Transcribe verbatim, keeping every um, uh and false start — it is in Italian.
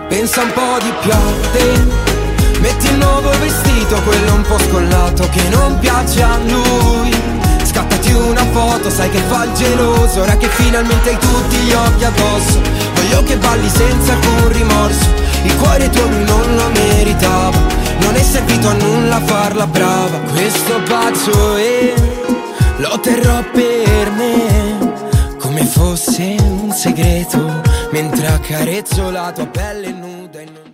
pensa un po' di più a te. Metti il nuovo vestito, quello un po' scollato che non piace a lui. Scattati una foto, sai che fa il geloso, ora che finalmente hai tutti gli occhi addosso. Voglio che balli senza alcun rimorso, il cuore tuo lui non lo meritava, non è servito a nulla farla brava. Questo bacio e lo terrò per me, come fosse un segreto, mentre accarezzo la tua pelle nuda e non...